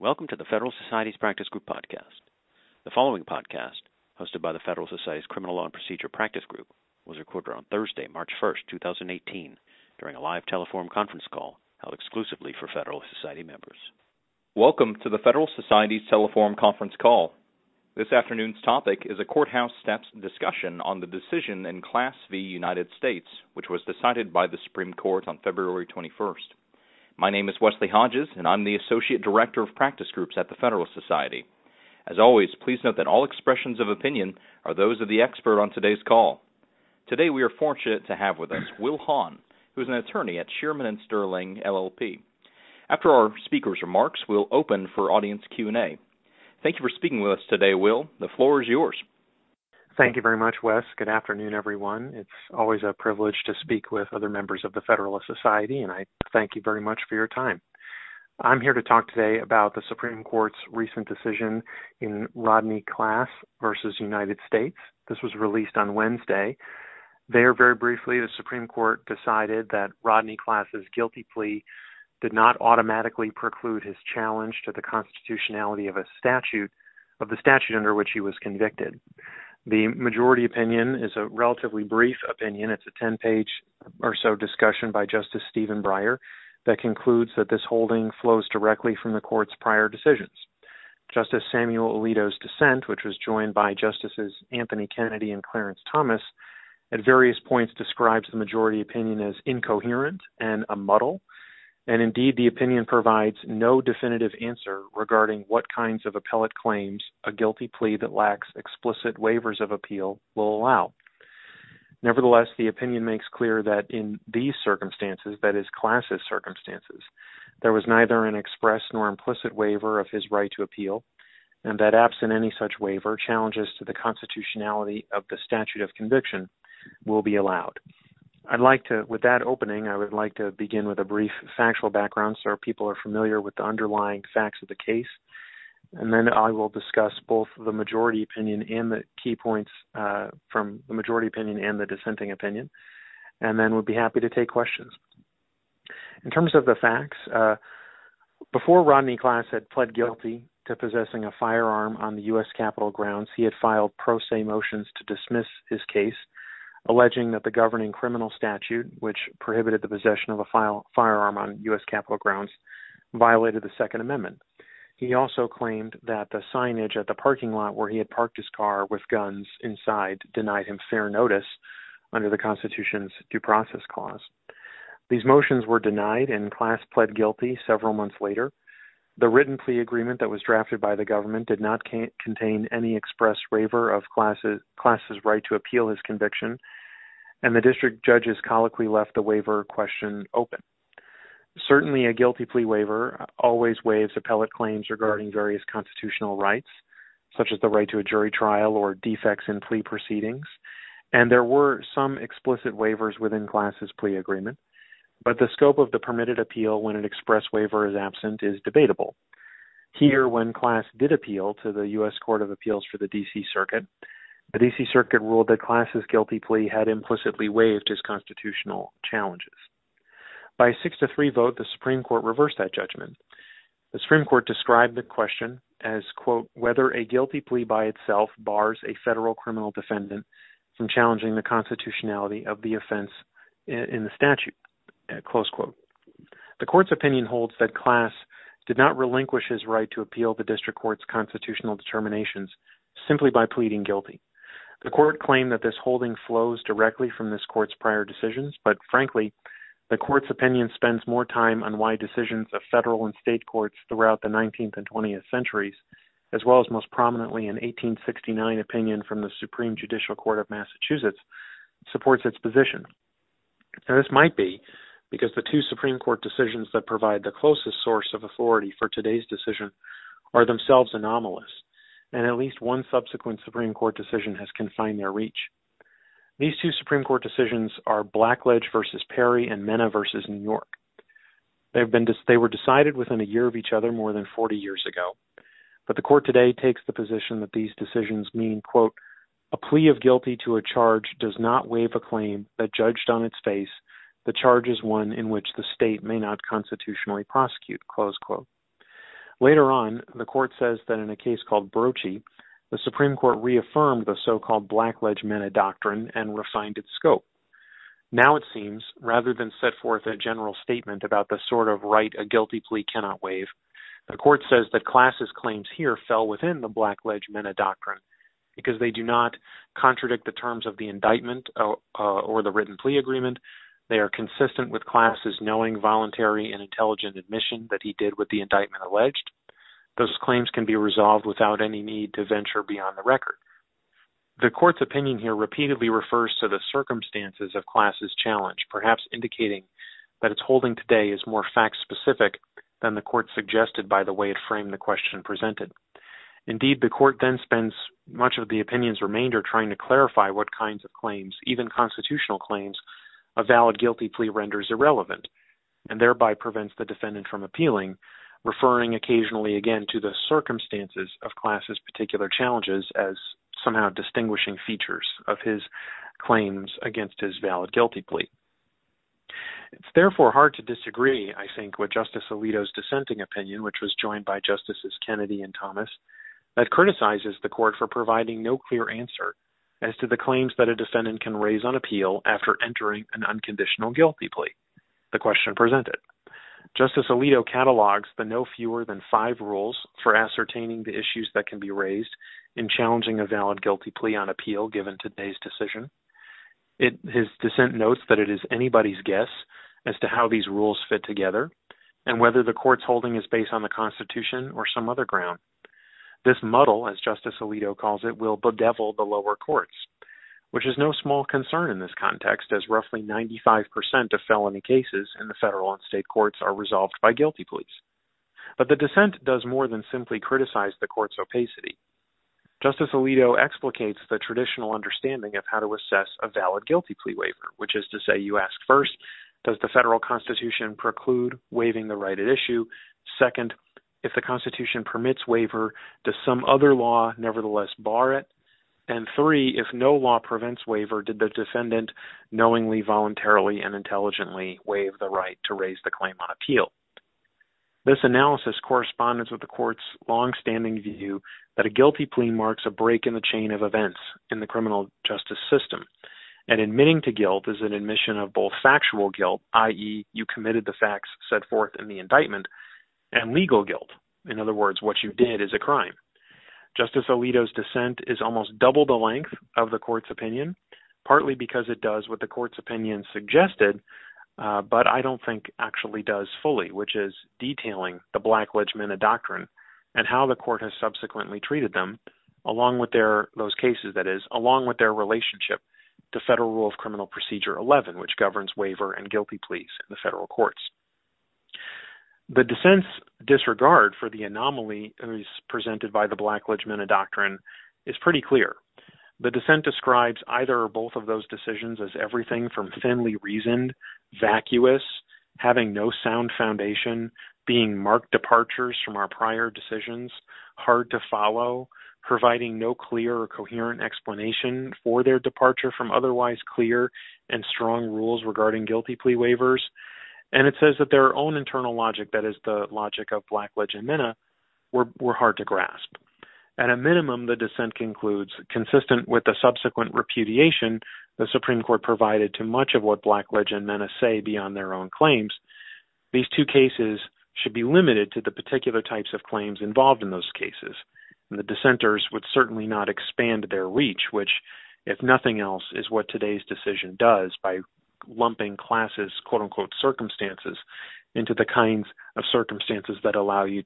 Welcome to the Federal Society's Practice Group podcast. The following podcast, hosted by the Federal Society's Criminal Law and Procedure Practice Group, was recorded on Thursday, March 1st, 2018, during a live telephone conference call held exclusively for Federal Society members. Welcome to the Federal Society's Teleforum conference call. This afternoon's topic is a courthouse steps discussion on the decision in Class v. United States, which was decided by the Supreme Court on February 21st. My name is Wesley Hodges, and I'm the Associate Director of Practice Groups at the Federal Society. As always, please note that all expressions of opinion are those of the expert on today's call. Today we are fortunate to have with us Will Hahn, who is an attorney at Shearman & Sterling, LLP. After our speaker's remarks, we'll open for audience Q&A. Thank you for speaking with us today, Will. The floor is yours. Thank you very much, Wes. Good afternoon, everyone. It's always a privilege to speak with other members of the Federalist Society, and I thank you very much for your time. I'm here to talk today about the Supreme Court's recent decision in Rodney Class versus United States. This was released on Wednesday. There, very briefly, the Supreme Court decided that Rodney Class's guilty plea did not automatically preclude his challenge to the constitutionality of the statute under which he was convicted. The majority opinion is a relatively brief opinion. It's a 10-page or so discussion by Justice Stephen Breyer that concludes that this holding flows directly from the court's prior decisions. Justice Samuel Alito's dissent, which was joined by Justices Anthony Kennedy and Clarence Thomas, at various points describes the majority opinion as incoherent and a muddle. And indeed, the opinion provides no definitive answer regarding what kinds of appellate claims a guilty plea that lacks explicit waivers of appeal will allow. Nevertheless, the opinion makes clear that in these circumstances, that is, Class's circumstances, there was neither an express nor implicit waiver of his right to appeal, and that absent any such waiver, challenges to the constitutionality of the statute of conviction will be allowed. With that opening, I would like to begin with a brief factual background so people are familiar with the underlying facts of the case. And then I will discuss both the majority opinion and the key points from the majority opinion and the dissenting opinion. And then we'll be happy to take questions. In terms of the facts, before Rodney Class had pled guilty to possessing a firearm on the U.S. Capitol grounds, he had filed pro se motions to dismiss his case, alleging that the governing criminal statute, which prohibited the possession of a firearm on U.S. Capitol grounds, violated the Second Amendment. He also claimed that the signage at the parking lot where he had parked his car with guns inside denied him fair notice under the Constitution's Due Process Clause. These motions were denied, and Class pled guilty several months later. The written plea agreement that was drafted by the government did not contain any express waiver of Class's right to appeal his conviction, and the district judge's colloquy left the waiver question open. Certainly, a guilty plea waiver always waives appellate claims regarding various constitutional rights, such as the right to a jury trial or defects in plea proceedings, and there were some explicit waivers within Class's plea agreement. But the scope of the permitted appeal when an express waiver is absent is debatable. Here, when Class did appeal to the U.S. Court of Appeals for the D.C. Circuit, the D.C. Circuit ruled that Class's guilty plea had implicitly waived his constitutional challenges. By a 6-3 vote, the Supreme Court reversed that judgment. The Supreme Court described the question as, quote, whether a guilty plea by itself bars a federal criminal defendant from challenging the constitutionality of the offense in the statute. Close quote. The court's opinion holds that Class did not relinquish his right to appeal the district court's constitutional determinations simply by pleading guilty. The court claimed that this holding flows directly from this court's prior decisions, but frankly, the court's opinion spends more time on why decisions of federal and state courts throughout the 19th and 20th centuries, as well as most prominently an 1869 opinion from the Supreme Judicial Court of Massachusetts, supports its position. Now, this might be because the two Supreme Court decisions that provide the closest source of authority for today's decision are themselves anomalous, and at least one subsequent Supreme Court decision has confined their reach. These two Supreme Court decisions are Blackledge versus Perry and Mena versus New York. They were decided within a year of each other more than 40 years ago, but the court today takes the position that these decisions mean, quote, a plea of guilty to a charge does not waive a claim that, judged on its face, the charge is one in which the state may not constitutionally prosecute, close quote. Later on, the court says that in a case called Brochi, the Supreme Court reaffirmed the so-called Blackledge Mena doctrine and refined its scope. Now it seems, rather than set forth a general statement about the sort of right a guilty plea cannot waive, the court says that class's claims here fell within the Blackledge Mena doctrine because they do not contradict the terms of the indictment or the written plea agreement. They are consistent with class's knowing, voluntary, and intelligent admission that he did what the indictment alleged. Those claims can be resolved without any need to venture beyond the record. The court's opinion here repeatedly refers to the circumstances of class's challenge, perhaps indicating that its holding today is more fact-specific than the court suggested by the way it framed the question presented. Indeed, the court then spends much of the opinion's remainder trying to clarify what kinds of claims, even constitutional claims, a valid guilty plea renders irrelevant, and thereby prevents the defendant from appealing, referring occasionally again to the circumstances of class's particular challenges as somehow distinguishing features of his claims against his valid guilty plea. It's therefore hard to disagree, I think, with Justice Alito's dissenting opinion, which was joined by Justices Kennedy and Thomas, that criticizes the court for providing no clear answer as to the claims that a defendant can raise on appeal after entering an unconditional guilty plea, the question presented. Justice Alito catalogs the no fewer than 5 rules for ascertaining the issues that can be raised in challenging a valid guilty plea on appeal given today's decision. His dissent notes that it is anybody's guess as to how these rules fit together and whether the court's holding is based on the Constitution or some other ground. This muddle, as Justice Alito calls it, will bedevil the lower courts, which is no small concern in this context, as roughly 95% of felony cases in the federal and state courts are resolved by guilty pleas. But the dissent does more than simply criticize the court's opacity. Justice Alito explicates the traditional understanding of how to assess a valid guilty plea waiver, which is to say you ask first, does the federal Constitution preclude waiving the right at issue? Second, if the Constitution permits waiver, does some other law nevertheless bar it? And 3, if no law prevents waiver, did the defendant knowingly, voluntarily, and intelligently waive the right to raise the claim on appeal? This analysis corresponds with the court's long-standing view that a guilty plea marks a break in the chain of events in the criminal justice system, and admitting to guilt is an admission of both factual guilt, i.e., you committed the facts set forth in the indictment, and legal guilt. In other words, what you did is a crime. Justice Alito's dissent is almost double the length of the court's opinion, partly because it does what the court's opinion suggested, but I don't think actually does fully, which is detailing the Blackledge Mena doctrine and how the court has subsequently treated them, along with those cases, that is, along with their relationship to Federal Rule of Criminal Procedure 11, which governs waiver and guilty pleas in the federal courts. The dissent's disregard for the anomalies presented by the Blackledge Mena doctrine is pretty clear. The dissent describes either or both of those decisions as everything from thinly reasoned, vacuous, having no sound foundation, being marked departures from our prior decisions, hard to follow, providing no clear or coherent explanation for their departure from otherwise clear and strong rules regarding guilty plea waivers. And it says that their own internal logic, that is the logic of Blackledge and Mena, were hard to grasp. At a minimum, the dissent concludes, consistent with the subsequent repudiation the Supreme Court provided to much of what Blackledge and Mena say beyond their own claims, these 2 cases should be limited to the particular types of claims involved in those cases. And the dissenters would certainly not expand their reach, which, if nothing else, is what today's decision does by lumping classes, quote-unquote, circumstances into the kinds of circumstances that allow you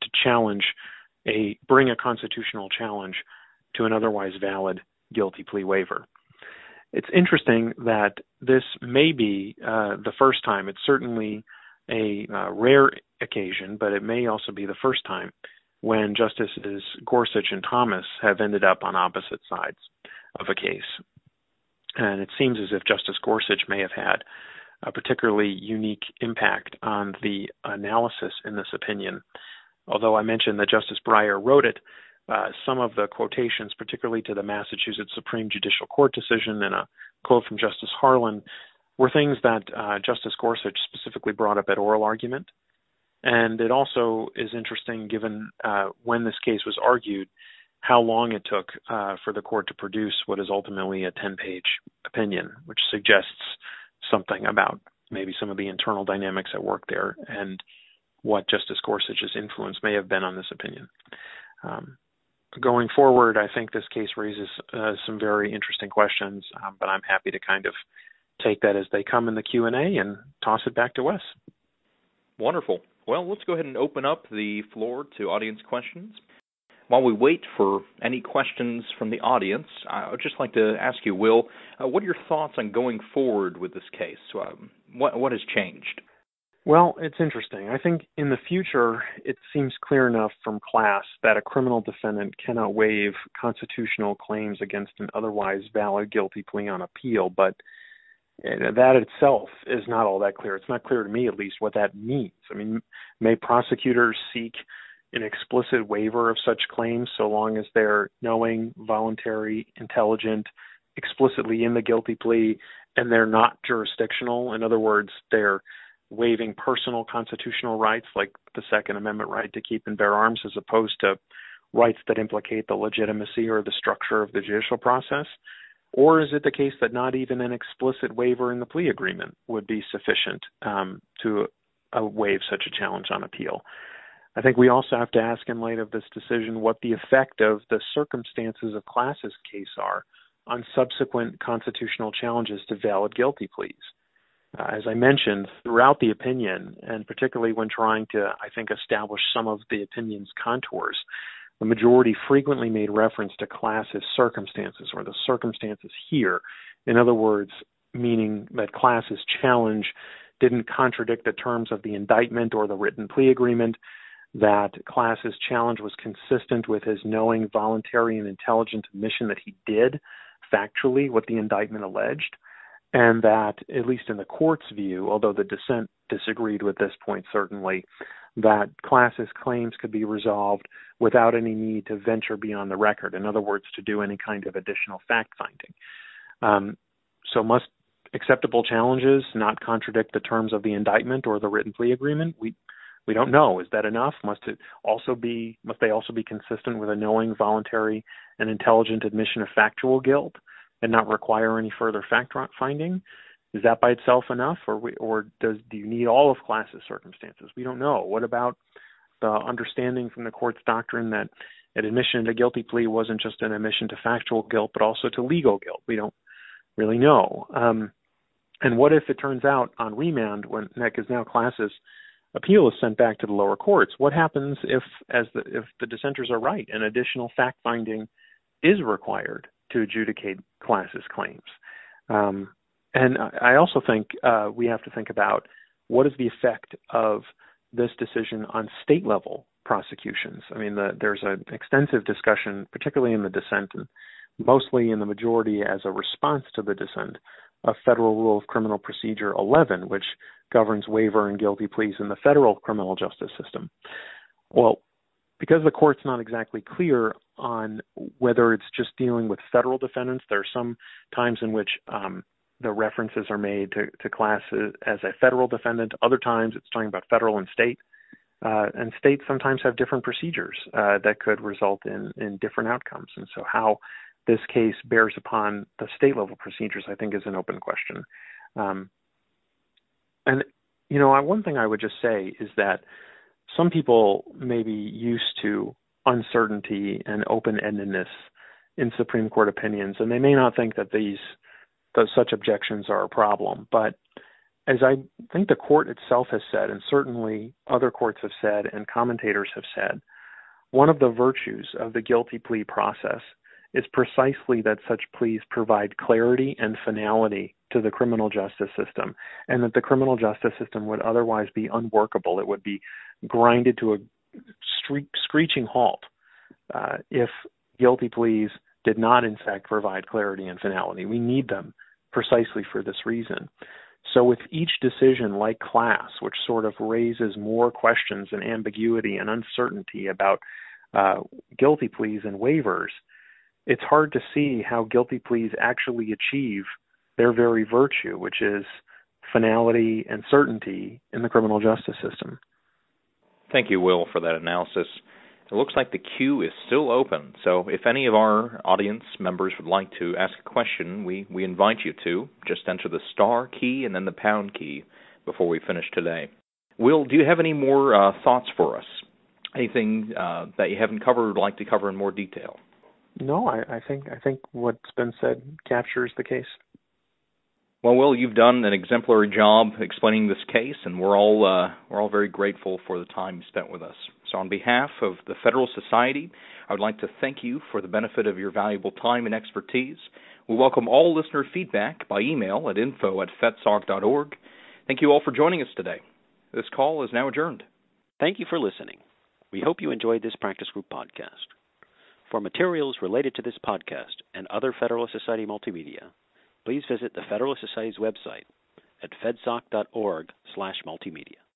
to bring a constitutional challenge to an otherwise valid guilty plea waiver. It's interesting that this may be the first time. It's certainly a rare occasion, but it may also be the first time when Justices Gorsuch and Thomas have ended up on opposite sides of a case. And it seems as if Justice Gorsuch may have had a particularly unique impact on the analysis in this opinion. Although I mentioned that Justice Breyer wrote it, some of the quotations, particularly to the Massachusetts Supreme Judicial Court decision and a quote from Justice Harlan, were things that Justice Gorsuch specifically brought up at oral argument. And it also is interesting, given when this case was argued, how long it took for the court to produce what is ultimately a 10-page opinion, which suggests something about maybe some of the internal dynamics at work there and what Justice Gorsuch's influence may have been on this opinion. Going forward, I think this case raises some very interesting questions, but I'm happy to kind of take that as they come in the Q&A and toss it back to Wes. Wonderful. Well, let's go ahead and open up the floor to audience questions. While we wait for any questions from the audience, I would just like to ask you, Will, what are your thoughts on going forward with this case? What has changed? Well, it's interesting. I think in the future, it seems clear enough from class that a criminal defendant cannot waive constitutional claims against an otherwise valid guilty plea on appeal, but that itself is not all that clear. It's not clear to me, at least, what that means. I mean, may prosecutors seek an explicit waiver of such claims so long as they're knowing, voluntary, intelligent, explicitly in the guilty plea, and they're not jurisdictional? In other words, they're waiving personal constitutional rights like the Second Amendment right to keep and bear arms, as opposed to rights that implicate the legitimacy or the structure of the judicial process? Or is it the case that not even an explicit waiver in the plea agreement would be sufficient to waive such a challenge on appeal? I think we also have to ask, in light of this decision, what the effect of the circumstances of Class's case are on subsequent constitutional challenges to valid guilty pleas. As I mentioned, throughout the opinion, and particularly when trying to, I think, establish some of the opinion's contours, the majority frequently made reference to Class's circumstances, or the circumstances here. In other words, meaning that Class's challenge didn't contradict the terms of the indictment or the written plea agreement, that Class's challenge was consistent with his knowing, voluntary, and intelligent admission that he did factually what the indictment alleged, and that, at least in the court's view, although the dissent disagreed with this point certainly, that Class's claims could be resolved without any need to venture beyond the record. In other words, to do any kind of additional fact-finding. So must acceptable challenges not contradict the terms of the indictment or the written plea agreement? We don't know. Is that enough? Must they also be consistent with a knowing, voluntary, and intelligent admission of factual guilt and not require any further fact-finding? Is that by itself enough, or do you need all of Class's circumstances? We don't know. What about the understanding from the court's doctrine that an admission to guilty plea wasn't just an admission to factual guilt, but also to legal guilt? We don't really know. And what if it turns out on remand, when now Class's appeal is sent back to the lower courts? What happens if the dissenters are right and additional fact-finding is required to adjudicate Class's claims? And I also think we have to think about what is the effect of this decision on state-level prosecutions. I mean, there's an extensive discussion, particularly in the dissent and mostly in the majority as a response to the dissent, of Federal Rule of Criminal Procedure 11, which governs waiver and guilty pleas in the federal criminal justice system. Well, because the court's not exactly clear on whether it's just dealing with federal defendants, there are some times in which the references are made to Class as a federal defendant. Other times it's talking about federal and state. And states sometimes have different procedures that could result in different outcomes. And so how this case bears upon the state-level procedures, I think, is an open question. And, one thing I would just say is that some people may be used to uncertainty and open-endedness in Supreme Court opinions, and they may not think that such objections are a problem. But as I think the court itself has said, and certainly other courts have said and commentators have said, one of the virtues of the guilty plea process is precisely that such pleas provide clarity and finality to the criminal justice system, and that the criminal justice system would otherwise be unworkable. It would be grinded to a screeching halt if guilty pleas did not, in fact, provide clarity and finality. We need them precisely for this reason. So with each decision like Class, which sort of raises more questions and ambiguity and uncertainty about guilty pleas and waivers, it's hard to see how guilty pleas actually achieve their very virtue, which is finality and certainty in the criminal justice system. Thank you, Will, for that analysis. It looks like the queue is still open, so if any of our audience members would like to ask a question, we invite you to. Just enter the star key and then the pound key before we finish today. Will, do you have any more thoughts for us? Anything that you haven't covered or would like to cover in more detail? No, I think what's been said captures the case. Well, Will, you've done an exemplary job explaining this case, and we're all very grateful for the time you spent with us. So on behalf of the Federal Society, I would like to thank you for the benefit of your valuable time and expertise. We welcome all listener feedback by email at info@fedsoc.org. Thank you all for joining us today. This call is now adjourned. Thank you for listening. We hope you enjoyed this practice group podcast. For materials related to this podcast and other Federalist Society multimedia, please visit the Federalist Society's website at fedsoc.org/multimedia.